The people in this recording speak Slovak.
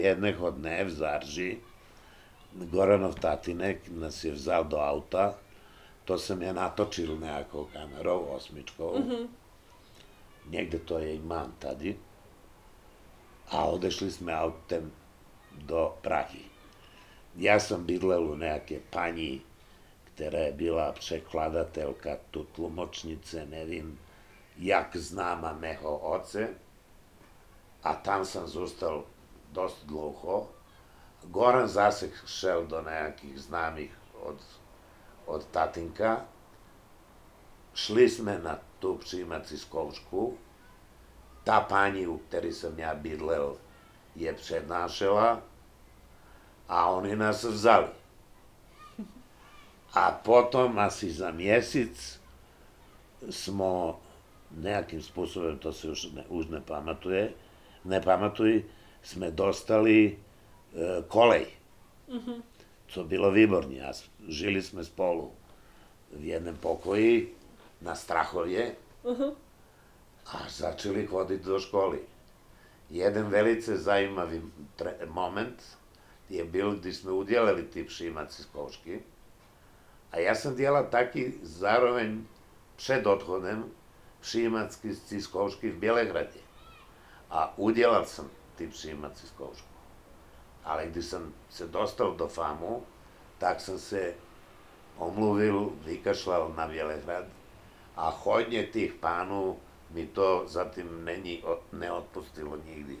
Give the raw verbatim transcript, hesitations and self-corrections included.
Jedného dne v Zarži Goranov tatinek nas je vzal do auta, to sam ja natočil nejakou kamerou, osmičkou, negde to je imam tadi, a odešli sme autem do Prahy. Ja sam bydlel u nejaké pani, která je bila překladatelka, tu tlumočnice, nevím, jak známa mého oce, a tam sam zostal dosta dlouho. Goran zase šel do nejakih známih od, od tatinka. Šli sme na tu přijímací zkoušku. Ta pani, u ktorej sam ja bydlel, je prednášela a oni nas vzali. A potom asi za mjesec smo nejakým spôsobom, to se už ne, už ne pamatuje, ne pamatuj, sme dostali e, kolej. Co bilo výborně. A žili sme spolu v jednom pokoji na Strahovje a začali choditi do školy. Jeden velice zajímavý moment je bil, když sme udelali ty přijímací zkoušky. A ja sam delal taký zároveň před odchodem přijímací zkoušky v Bělehradě. A udelal sam ty přijímací zkoušku. Ale když sam se dostal do FAMu, tak sam se omluvil, vykašlal na Bělehrad a hodně tých pánů mi to zatím není, neodpustilo nikdy.